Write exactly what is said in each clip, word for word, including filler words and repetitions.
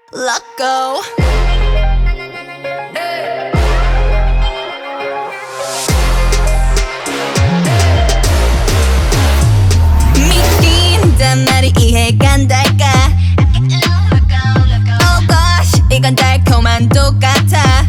Let go. 믿긴단 말이 이해가 안 될까? Oh gosh, 이건 달콤한 똑같아.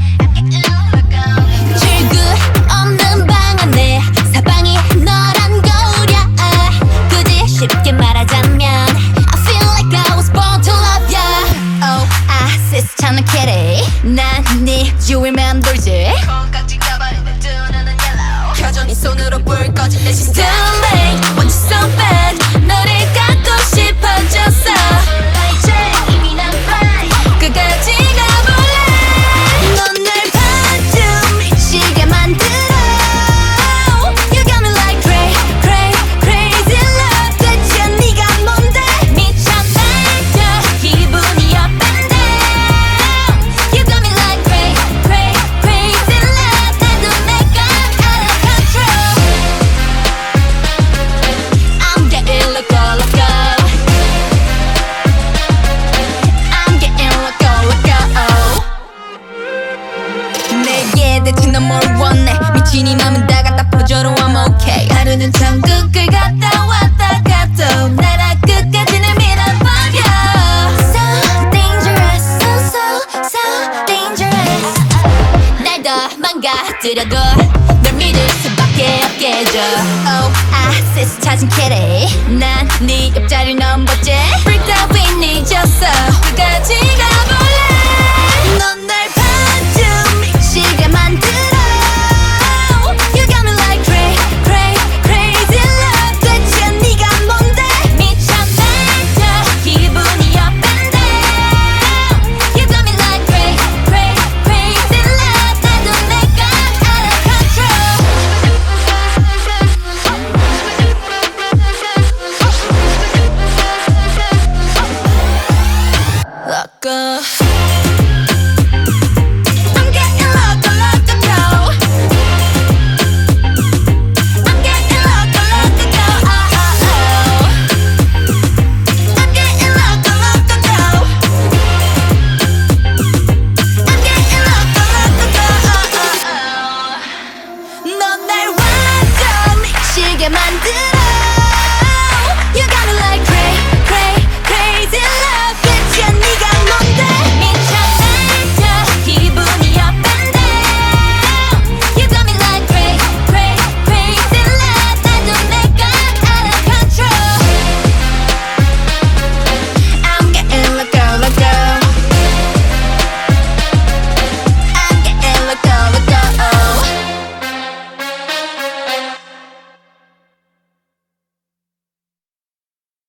출구 없는 방 안에 사방이 너란 거울이야. 굳이 쉽게 말하자면 I feel like I was born to love ya. Oh, I sis 차는 kitty. 난 네 주위만 돌지. 콩깍지 가발에 내 두 눈은 yellow. 켜져 네 손으로 불 꺼진 내 시스템. Too late, want you so bad. 너를 갖고 싶어졌어. 이제 이미 난 fine. 끝까지 가볼래. 넌 날 반쯤 미치게 만들어. You got me like cray, cray, crazy love. 대체 네가 뭔데? 미쳐 날려 기분이 up and down. You got me like cray, cray, crazy love. 나도 내가 out of control. I'm getting loco, loco. I'm getting loco, loco. 내게 대체 넌 뭘 원해? 미친 이 맘은 다 갖다 퍼줘도 I'm okay. 하루는 천국을 갔다 왔다 가도 나라 끝까지 날 밀어버려. So dangerous, so so so dangerous. 날 더 망가뜨려도 널 믿을 수밖에 없게 해줘. Oh, I sis 찾은 kitty. 난 네 옆자리를 넘봤지. Freaked out we 잊었어. 끝까지 가볼래. 넌 날 반쯤 미치게 만들어. You got me like cray, cray, crazy love. 대체 네가 뭔데? 미쳐 날려 기분이 up and down. You got me like cray, cray, crazy love. 나도 내가 out of control. Let go.